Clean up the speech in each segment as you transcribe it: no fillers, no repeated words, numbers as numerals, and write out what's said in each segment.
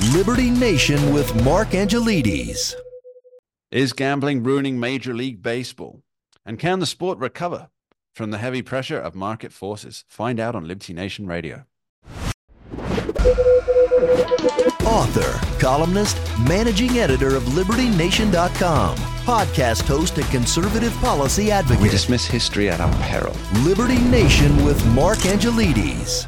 Liberty Nation with Mark Angelides. Is gambling ruining Major League Baseball? And can the sport recover from the heavy pressure of market forces? Find out on Liberty Nation Radio. Author, columnist, managing editor of LibertyNation.com, podcast host and conservative policy advocate. We dismiss history at our peril. Liberty Nation with Mark Angelides.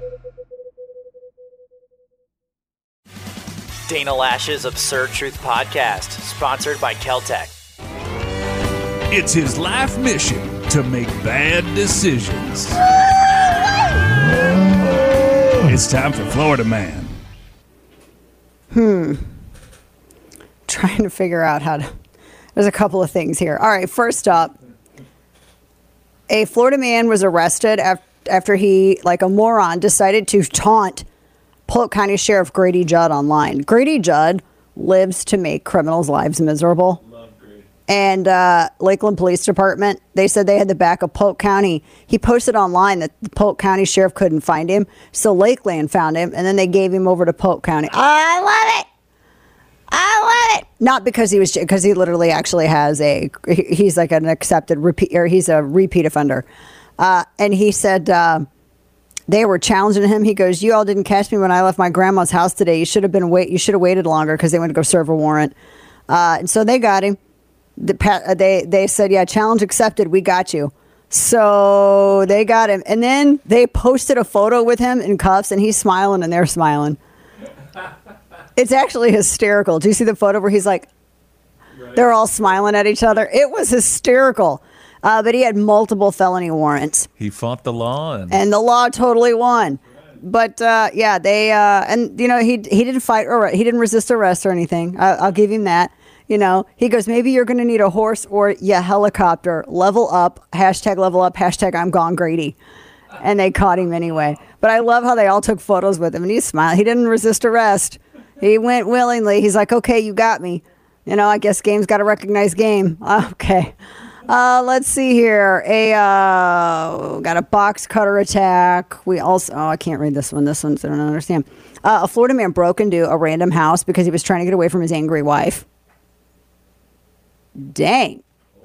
Dana Lash's Absurd Truth Podcast, sponsored by Keltec. It's his life mission to make bad decisions. It's time for Florida Man. Trying to figure out how to... There's a couple of things here. All right, first up, a Florida man was arrested after he, like a moron, decided to taunt Polk County Sheriff Grady Judd online. Grady Judd lives to make criminals' lives miserable. And Lakeland Police Department, they said they had the back of Polk County. He posted online that the Polk County Sheriff couldn't find him. So Lakeland found him, and then they gave him over to Polk County. I love it. I love it. Not because because he literally actually has he's like an accepted repeat, or he's a repeat offender. And he said they were challenging him. He goes, "You all didn't catch me when I left my grandma's house today. You should have waited longer," because they went to go serve a warrant. And so they got him. They said, yeah, challenge accepted. We got you. So they got him. And then they posted a photo with him in cuffs, and he's smiling and they're smiling. It's actually hysterical. Do you see the photo where he's like, they're all smiling at each other? It was hysterical. But he had multiple felony warrants. He fought the law. And the law totally won. But, yeah, and, you know, he didn't fight or he didn't resist arrest or anything. I'll give him that. You know, he goes, maybe you're going to need a horse or helicopter. Level up, hashtag I'm gone Grady. And they caught him anyway. But I love how they all took photos with him and he smiled. He didn't resist arrest. He went willingly. He's like, okay, you got me. You know, I guess game's got to recognize game. Okay. Let's see here. Got a box cutter attack. We also, I can't read this one. This one's, I don't understand. A Florida man broke into a random house because he was trying to get away from his angry wife. Dang.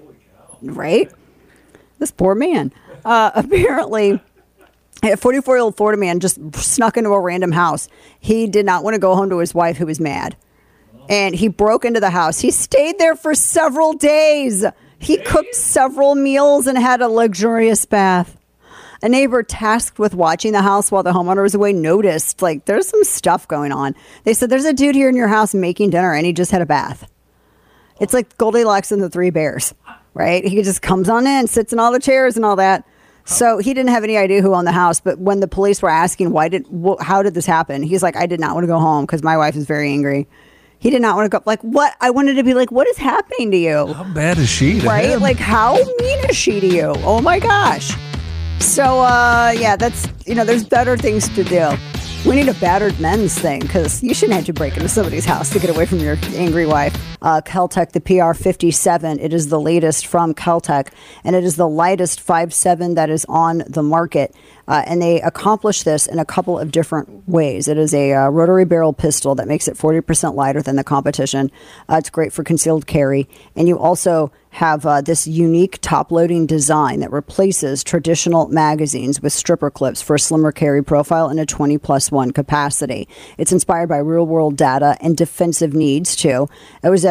Right? This poor man. Apparently, a 44-year-old Florida man just snuck into a random house. He did not want to go home to his wife, who was mad. And he broke into the house. He stayed there for several days. He cooked several meals and had a luxurious bath. A neighbor tasked with watching the house while the homeowner was away noticed, like, there's some stuff going on. They said, there's a dude here in your house making dinner, and he just had a bath. It's like Goldilocks and the Three Bears, right? He just comes on in, sits in all the chairs and all that. So he didn't have any idea who owned the house. But when the police were asking, how did this happen? He's like, I did not want to go home because my wife is very angry. He did not want to go. Like, what? I wanted to be like, what is happening to you? How bad is she to right? him? Like, how mean is she to you? Oh, my gosh. So, yeah, that's, you know, there's better things to do. We need a battered men's thing because you shouldn't have to break into somebody's house to get away from your angry wife. Keltec, the PR57, it is the latest from Keltec, and it is the lightest 5.7 that is on the market. And they accomplish this in a couple of different ways. It is a rotary barrel pistol that makes it 40% lighter than the competition. It's great for concealed carry. And you also have this unique top-loading design that replaces traditional magazines with stripper clips for a slimmer carry profile and a 20+1 capacity. It's inspired by real-world data and defensive needs, too. It was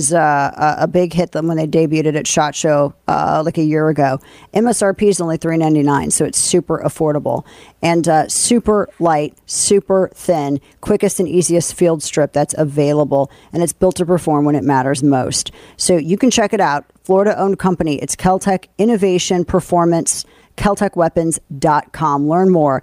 a big hit when they debuted it at SHOT Show like a year ago. MSRP is only $3.99, so it's super affordable. And super light, super thin, quickest and easiest field strip that's available. And it's built to perform when it matters most. So you can check it out. Florida-owned company. It's Keltec Innovation Performance. KeltecWeapons.com. Learn more.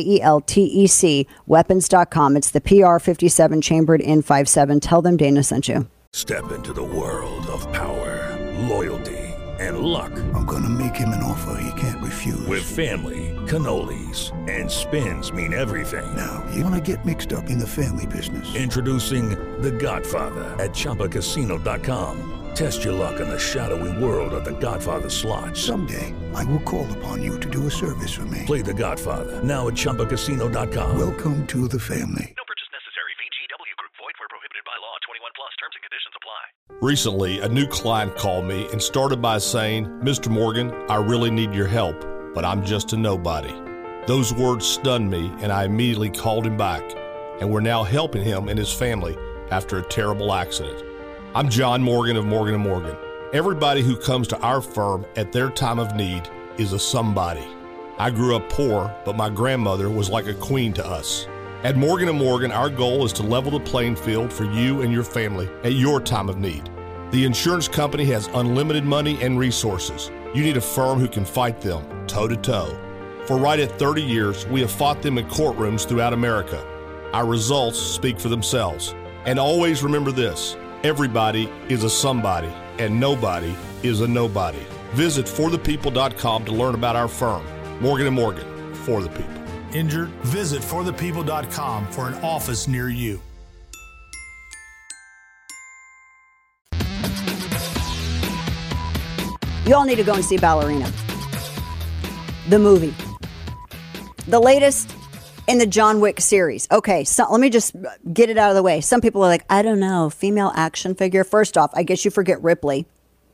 KELTEC weapons.com. It's the PR57 chambered in 5.7. Tell them Dana sent you. Step into the world of power, loyalty, and luck. I'm gonna make him an offer he can't refuse. With family, cannolis, and spins mean everything. Now, you wanna get mixed up in the family business. Introducing The Godfather at ChumbaCasino.com. Test your luck in the shadowy world of The Godfather slot. Someday, I will call upon you to do a service for me. Play The Godfather now at ChumbaCasino.com. Welcome to the family. No purchase necessary. Group. Void where prohibited by law. 21 plus. Terms and conditions apply. Recently, a new client called me and started by saying, Mr. Morgan, I really need your help, but I'm just a nobody. Those words stunned me, and I immediately called him back, and we're now helping him and his family after a terrible accident. I'm John Morgan of Morgan & Morgan. Everybody who comes to our firm at their time of need is a somebody. I grew up poor, but my grandmother was like a queen to us. At Morgan & Morgan, our goal is to level the playing field for you and your family at your time of need. The insurance company has unlimited money and resources. You need a firm who can fight them toe-to-toe. For right at 30 years, we have fought them in courtrooms throughout America. Our results speak for themselves. And always remember this, everybody is a somebody, and nobody is a nobody. Visit forthepeople.com to learn about our firm. Morgan & Morgan, for the people. Injured? Visit forthepeople.com for an office near you. You all need to go and see Ballerina, the movie. The latest in the John Wick series. Okay, so let me just get it out of the way. Some people are like, I don't know, female action figure. First off, I guess you forget Ripley.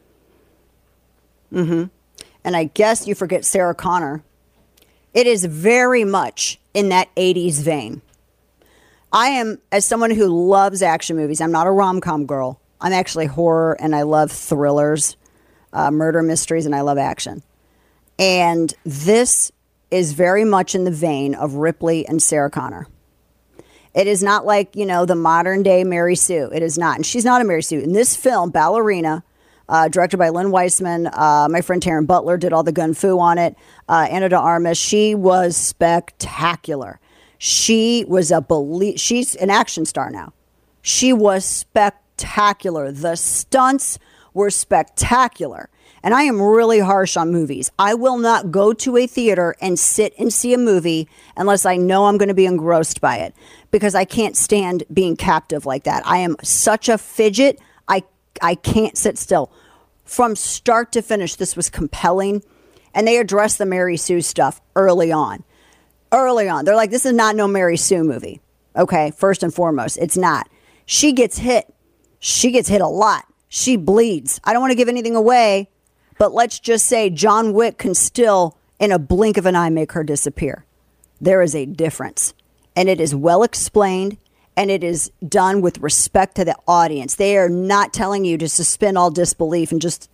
And I guess you forget Sarah Connor. It is very much in that 80s vein. I am, as someone who loves action movies, I'm not a rom-com girl. I'm actually horror, and I love thrillers, murder mysteries, and I love action. And this is very much in the vein of Ripley and Sarah Connor. It is not like, you know, the modern day Mary Sue. It is not. And she's not a Mary Sue. In this film, Ballerina, directed by Lynn Weissman, my friend Taryn Butler did all the gun fu on it. Ana de Armas, she was spectacular. She was she's an action star now. She was spectacular. The stunts were spectacular. And I am really harsh on movies. I will not go to a theater and sit and see a movie unless I know I'm going to be engrossed by it, because I can't stand being captive like that. I am such a fidget. I can't sit still. From start to finish, this was compelling. And they addressed the Mary Sue stuff early on. They're like, this is not no Mary Sue movie. Okay, first and foremost, it's not. She gets hit. She gets hit a lot. She bleeds. I don't want to give anything away, but let's just say John Wick can still, in a blink of an eye, make her disappear. There is a difference. And it is well explained. And it is done with respect to the audience. They are not telling you to suspend all disbelief and just,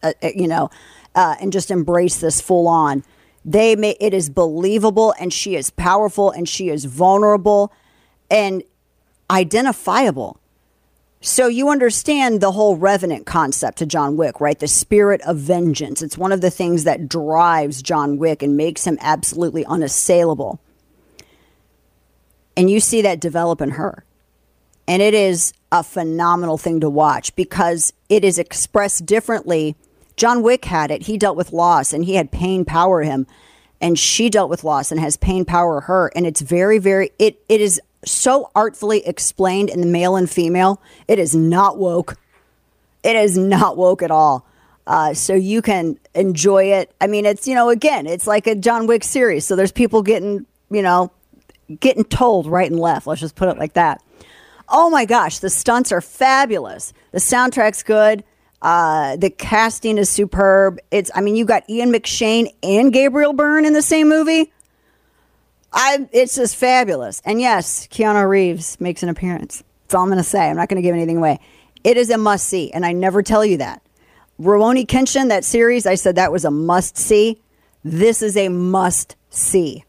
and just embrace this full on. It is believable, and she is powerful, and she is vulnerable and identifiable. So you understand the whole Revenant concept to John Wick, right? The spirit of vengeance. It's one of the things that drives John Wick and makes him absolutely unassailable. And you see that develop in her. And it is a phenomenal thing to watch because it is expressed differently. John Wick had it. He dealt with loss, and he had pain power him. And she dealt with loss and has pain power her. And it's very, very, it is so artfully explained in the male and female. It is not woke. It is not woke at all. So you can enjoy it. I mean, it's, again, it's like a John Wick series. So there's people getting told right and left. Let's just put it like that. Oh my gosh, the stunts are fabulous. The soundtrack's good. The casting is superb. You got Ian McShane and Gabriel Byrne in the same movie. It's just fabulous. And yes, Keanu Reeves makes an appearance. That's all I'm going to say. I'm not going to give anything away. It is a must see, and I never tell you that. Rurouni Kenshin, that series, I said that was a must see. This is a must see.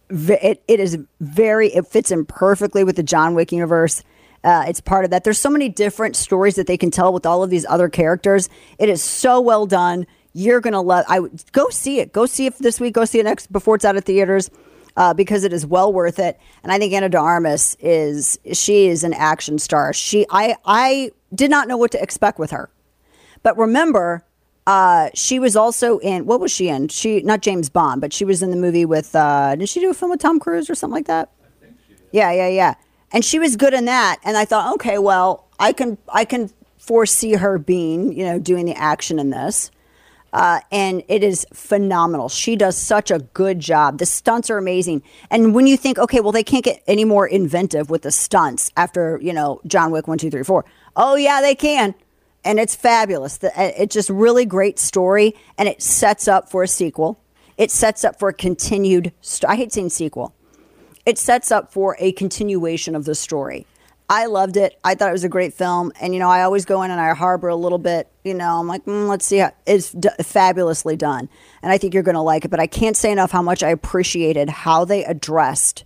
It fits in perfectly with the John Wick universe. It's part of that. There's so many different stories that they can tell with all of these other characters. It is so well done. You're going to love. Go see it. Go see it this week. Go see it next before it's out of theaters, because it is well worth it. And I think Ana de Armas is an action star. I did not know what to expect with her, but remember, she was also in, what was she in? Not James Bond, but she was in the movie with. Did she do a film with Tom Cruise or something like that? I think she did. Yeah. And she was good in that. And I thought, okay, well, I can foresee her being, doing the action in this. And it is phenomenal. She does such a good job. The stunts are amazing. And when you think, okay, well, they can't get any more inventive with the stunts after, John Wick 1, 2, 3, 4. Oh, yeah, they can. And it's fabulous. It's just really great story. And it sets up for a sequel. It sets up for a continued, I hate saying sequel. It sets up for a continuation of the story. I loved it. I thought it was a great film. And, I always go in and I harbor a little bit, I'm like, let's see how it's fabulously done. And I think you're going to like it. But I can't say enough how much I appreciated how they addressed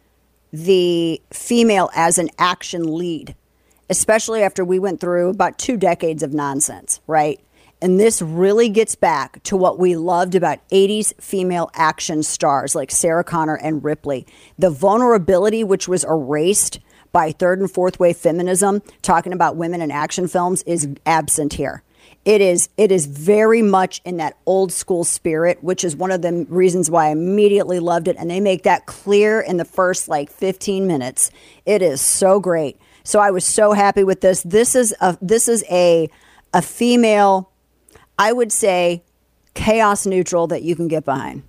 the female as an action lead, especially after we went through about 2 decades of nonsense, right? And this really gets back to what we loved about 80s female action stars like Sarah Connor and Ripley. The vulnerability which was erased by third and fourth wave feminism, talking about women in action films, is absent here. It is very much in that old school spirit, which is one of the reasons why I immediately loved it. And they make that clear in the first 15 minutes. It is so great. So I was so happy with this. This is a female, I would say, chaos neutral that you can get behind.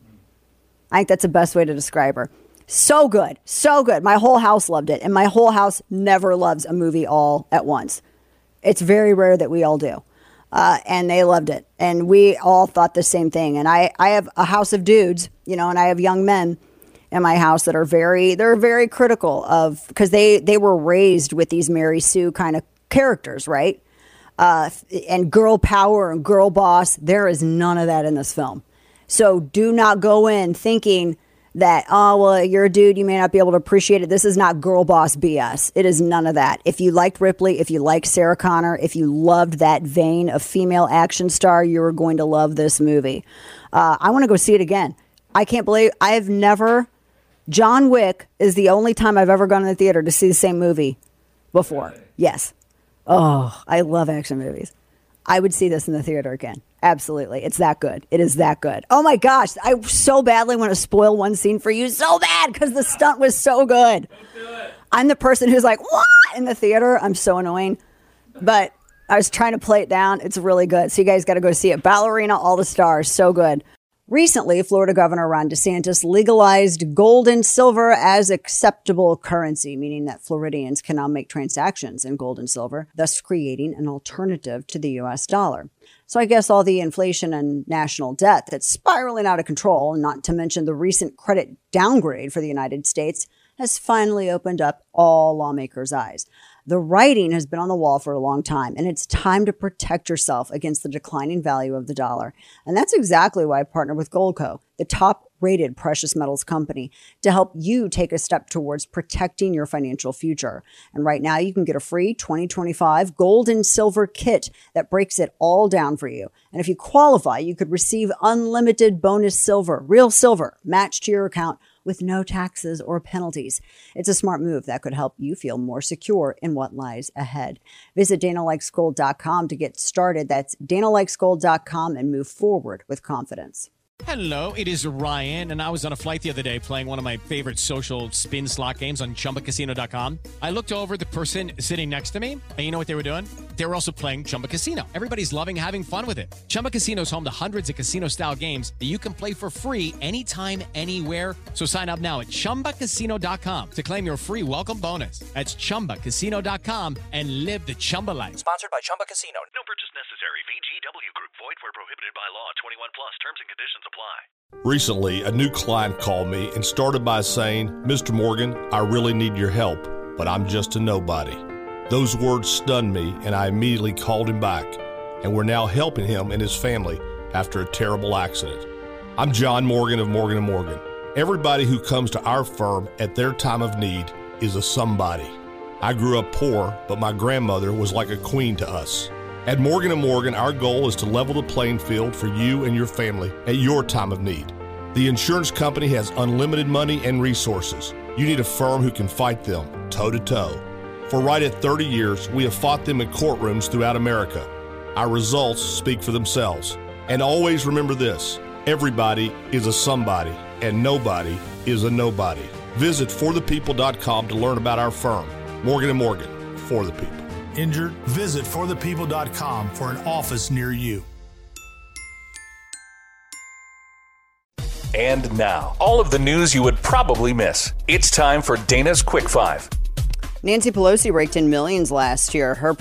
I think that's the best way to describe her. So good. So good. My whole house loved it. And my whole house never loves a movie all at once. It's very rare that we all do. And they loved it. And we all thought the same thing. And I have a house of dudes, and I have young men in my house that are very critical of, because they were raised with these Mary Sue kind of characters, right? And girl power and girl boss. There is none of that in this film. So do not go in thinking that, you're a dude, you may not be able to appreciate it. This is not girl boss BS. It is none of that. If you liked Ripley, if you liked Sarah Connor, if you loved that vein of female action star, you're going to love this movie. I want to go see it again. I can't believe John Wick is the only time I've ever gone to the theater to see the same movie before. Yes. Oh, I love action movies. I would see this in the theater again. Absolutely. It's that good. It is that good. Oh my gosh. I so badly want to spoil one scene for you. So bad, because the stunt was so good. I'm the person who's like, what? In the theater. I'm so annoying. But I was trying to play it down. It's really good. So you guys got to go see it. Ballerina, all the stars. So good. Recently, Florida Governor Ron DeSantis legalized gold and silver as acceptable currency, meaning that Floridians can now make transactions in gold and silver, thus creating an alternative to the U.S. dollar. So I guess all the inflation and national debt that's spiraling out of control, not to mention the recent credit downgrade for the United States, has finally opened up all lawmakers' eyes. The writing has been on the wall for a long time, and it's time to protect yourself against the declining value of the dollar. And that's exactly why I partnered with Goldco, the top-rated precious metals company, to help you take a step towards protecting your financial future. And right now, you can get a free 2025 gold and silver kit that breaks it all down for you. And if you qualify, you could receive unlimited bonus silver, real silver, matched to your account with no taxes or penalties. It's a smart move that could help you feel more secure in what lies ahead. Visit DanaLikesGold.com to get started. That's DanaLikesGold.com and move forward with confidence. Hello, it is Ryan, and I was on a flight the other day playing one of my favorite social spin slot games on ChumbaCasino.com. I looked over at the person sitting next to me, and you know what they were doing? They were also playing Chumba Casino. Everybody's loving having fun with it. Chumba Casino is home to hundreds of casino-style games that you can play for free anytime, anywhere. So sign up now at ChumbaCasino.com to claim your free welcome bonus. That's ChumbaCasino.com and live the Chumba life. Sponsored by Chumba Casino. No purchase necessary. VGW Group. Void where prohibited by law. 21 plus. Terms and conditions apply. Recently, a new client called me and started by saying, Mr. Morgan, I really need your help, but I'm just a nobody. Those words stunned me, and I immediately called him back, and we're now helping him and his family after a terrible accident. I'm John Morgan of Morgan & Morgan. Everybody who comes to our firm at their time of need is a somebody. I grew up poor, but my grandmother was like a queen to us. At Morgan & Morgan, our goal is to level the playing field for you and your family at your time of need. The insurance company has unlimited money and resources. You need a firm who can fight them toe-to-toe. For right at 30 years, we have fought them in courtrooms throughout America. Our results speak for themselves. And always remember this, everybody is a somebody, and nobody is a nobody. Visit forthepeople.com to learn about our firm. Morgan & Morgan, for the people. Injured? Visit forthepeople.com for an office near you. And now, all of the news you would probably miss. It's time for Dana's Quick Five. Nancy Pelosi raked in millions last year. Her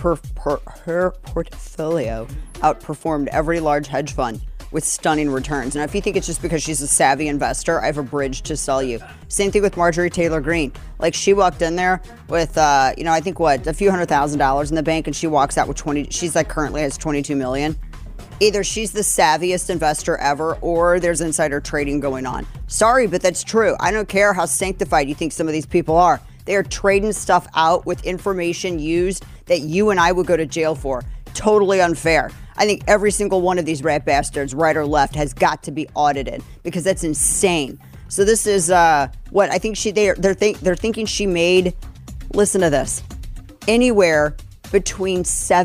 portfolio outperformed every large hedge fund with stunning returns. Now, if you think it's just because she's a savvy investor, I have a bridge to sell you. Same thing with Marjorie Taylor Greene. Like, she walked in there with, I think a few $100,000 in the bank, and she walks out with 20. She's like currently has 22 million. Either she's the savviest investor ever, or there's insider trading going on. Sorry, but that's true. I don't care how sanctified you think some of these people are. They are trading stuff out with information used that you and I would go to jail for. Totally unfair. I think every single one of these rat bastards, right or left, has got to be audited because that's insane. So this is what I think they're thinking she made. Listen to this. Anywhere between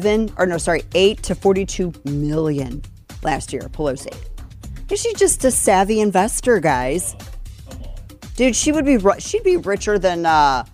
8 to 42 million last year, Pelosi. She's just a savvy investor, guys. Dude, she'd be richer than oh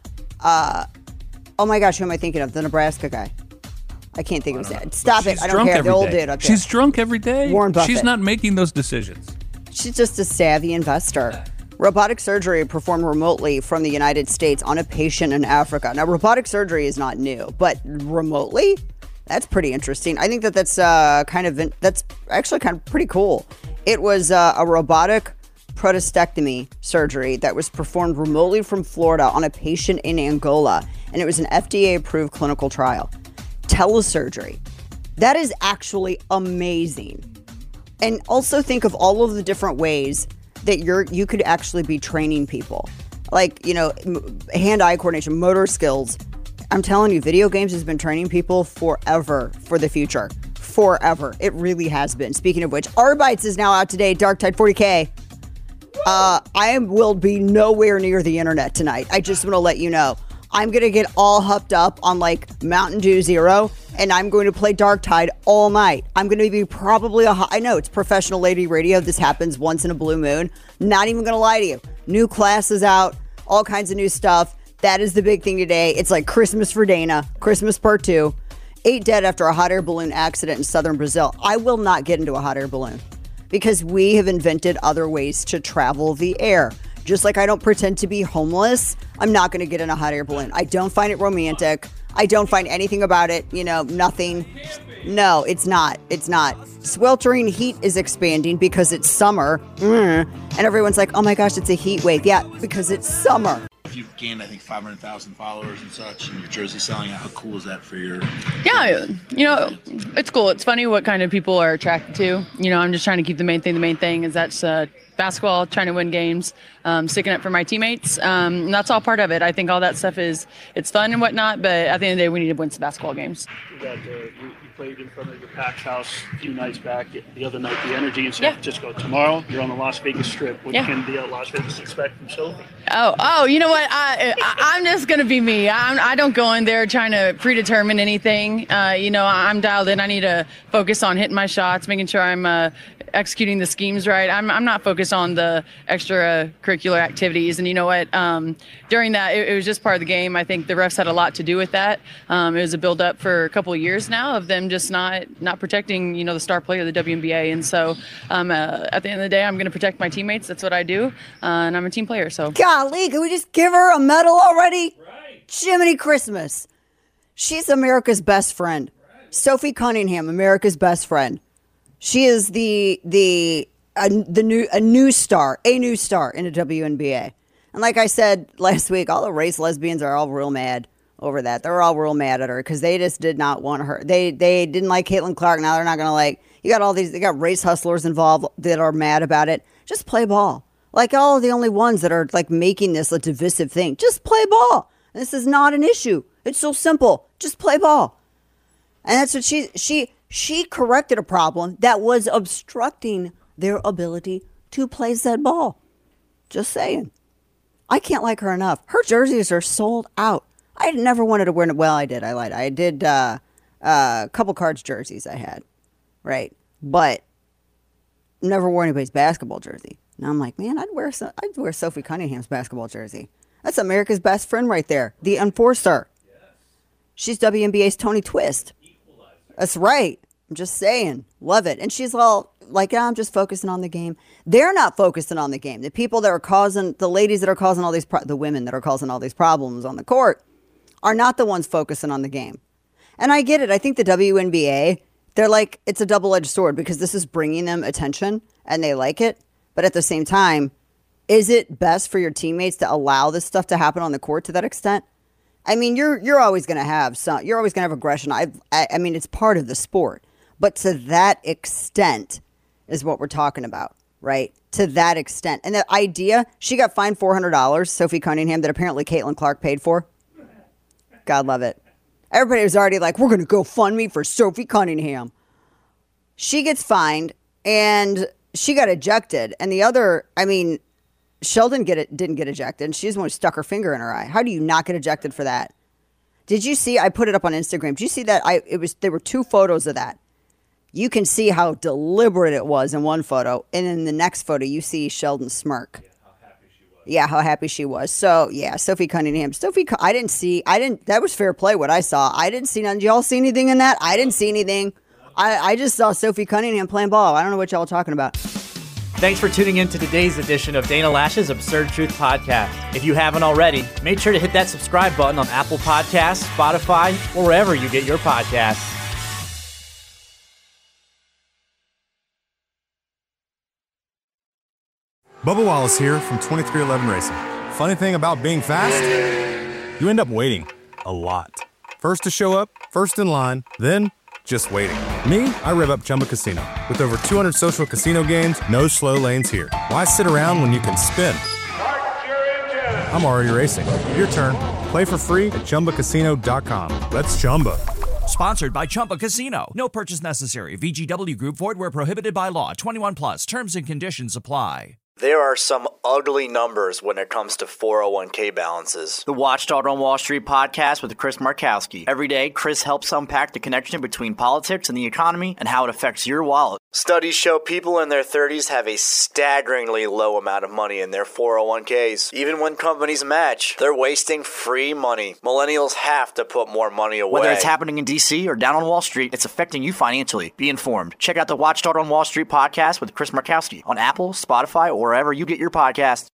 my gosh, who am I thinking of? The Nebraska guy. I can't think of his name. Stop it. I don't care. The old dude up there. She's drunk every day. Warren Buffett. She's not making those decisions. She's just a savvy investor. Robotic surgery performed remotely from the United States on a patient in Africa. Now, robotic surgery is not new, but remotely? That's pretty interesting. I think that's that's actually kind of pretty cool. It was a robotic prostatectomy surgery that was performed remotely from Florida on a patient in Angola, and it was an FDA-approved clinical trial. Telesurgery. That is actually amazing. And also think of all of the different ways that you could actually be training people. Like, hand-eye coordination, motor skills. I'm telling you, video games has been training people forever for the future. Forever. It really has been. Speaking of which, Arbites is now out today, Darktide 40K. I will be nowhere near the internet tonight. I just want to let you know. I'm going to get all hopped up on like Mountain Dew Zero, and I'm going to play Darktide all night. I'm going to be probably I know it's professional lady radio. This happens once in a blue moon. Not even going to lie to you. New classes out, all kinds of new stuff. That is the big thing today. It's like Christmas for Dana, Christmas part 2. 8 dead after a hot air balloon accident in southern Brazil. I will not get into a hot air balloon because we have invented other ways to travel the air. Just like I don't pretend to be homeless, I'm not going to get in a hot air balloon. I don't find it romantic. I don't find anything about it, nothing. No, it's not. It's not. Sweltering heat is expanding because it's summer. And everyone's like, oh my gosh, it's a heat wave. Yeah, because it's summer. You've gained, I think, 500,000 followers and such, and your jersey selling out. How cool is that for your... Yeah, it's cool. It's funny what kind of people are attracted to. I'm just trying to keep the main thing. The main thing is that's basketball, trying to win games, sticking up for my teammates. And that's all part of it. I think all that stuff it's fun and whatnot, but at the end of the day, we need to win some basketball games. You played in front of your packed house a few nights back. The other night, the energy in San Francisco. Tomorrow, you're on the Las Vegas Strip. What can the Las Vegas expect from Sophie? Oh, you know what? I'm just going to be me. I don't go in there trying to predetermine anything. I'm dialed in. I need to focus on hitting my shots, making sure I'm executing the schemes right. I'm not focused on the extracurricular activities. And you know what? During that, it was just part of the game. I think the refs had a lot to do with that. It was a build-up for a couple of years now of them just not protecting, the star player of the WNBA. And so at the end of the day, I'm going to protect my teammates. That's what I do. And I'm a team player. So golly, can we just give her a medal already? Right. Jiminy Christmas. She's America's best friend. Right. Sophie Cunningham, America's best friend. She is a new star in the WNBA. And like I said last week, all the race lesbians are all real mad over that. They're all real mad at her because they just did not want her. They didn't like Caitlin Clark. Now they're not going to like. You got they got race hustlers involved that are mad about it. Just play ball. Like all of the only ones that are like making this a divisive thing. Just play ball. This is not an issue. It's so simple. Just play ball. And that's what she corrected a problem that was obstructing their ability to play said ball. Just saying. I can't like her enough. Her jerseys are sold out. I never wanted to wear it. Well, I did. I lied. I did a couple Cards jerseys I had. Right. But never wore anybody's basketball jersey. Now I'm like, man, I'd wear Sophie Cunningham's basketball jersey. That's America's best friend right there. The enforcer. Yes. She's WNBA's Tony Twist. Equalizer. That's right. I'm just saying. Love it. And she's all like, I'm just focusing on the game. They're not focusing on the game. The people that are causing, the ladies that are causing all these, the women that are causing all these problems on the court are not the ones focusing on the game. And I get it. I think the WNBA, they're like, it's a double-edged sword because this is bringing them attention and they like it. But at the same time, is it best for your teammates to allow this stuff to happen on the court to that extent? I mean, you're always going to have aggression. I mean, it's part of the sport. But to that extent is what we're talking about, right? To that extent. And the idea, she got fined $400, Sophie Cunningham, that apparently Caitlin Clark paid for. God love it. Everybody was already like, we're going to go fund me for Sophie Cunningham. She gets fined, and she got ejected. And the other, I mean, Sheldon didn't get ejected, and she's the one who stuck her finger in her eye. How do you not get ejected for that? Did you see? I put it up on Instagram. Did you see that? There were 2 photos of that. You can see how deliberate it was in one photo, and in the next photo, you see Sheldon smirk. Yeah, how happy she was. So yeah, Sophie Cunningham. That was fair play. What I saw, I didn't see nothing. Did y'all see anything in that? I didn't see anything. I just saw Sophie Cunningham playing ball. I don't know what y'all are talking about. Thanks for tuning in to today's edition of Dana Lash's Absurd Truth Podcast. If you haven't already, make sure to hit that subscribe button on Apple Podcasts, Spotify, or wherever you get your podcasts. Bubba Wallace here from 2311 Racing. Funny thing about being fast, you end up waiting a lot. First to show up, first in line, then just waiting. Me, I rev up Chumba Casino. With over 200 social casino games, no slow lanes here. Why sit around when you can spin? I'm already racing. Your turn. Play for free at ChumbaCasino.com. Let's Chumba. Sponsored by Chumba Casino. No purchase necessary. VGW Group. Void where prohibited by law. 21 plus. Terms and conditions apply. There are some ugly numbers when it comes to 401k balances. The Watchdog on Wall Street podcast with Chris Markowski. Every day, Chris helps unpack the connection between politics and the economy and how it affects your wallet. Studies show people in their 30s have a staggeringly low amount of money in their 401ks. Even when companies match, they're wasting free money. Millennials have to put more money away. Whether it's happening in D.C. or down on Wall Street, it's affecting you financially. Be informed. Check out the Watchdog on Wall Street podcast with Chris Markowski on Apple, Spotify, or wherever you get your podcasts.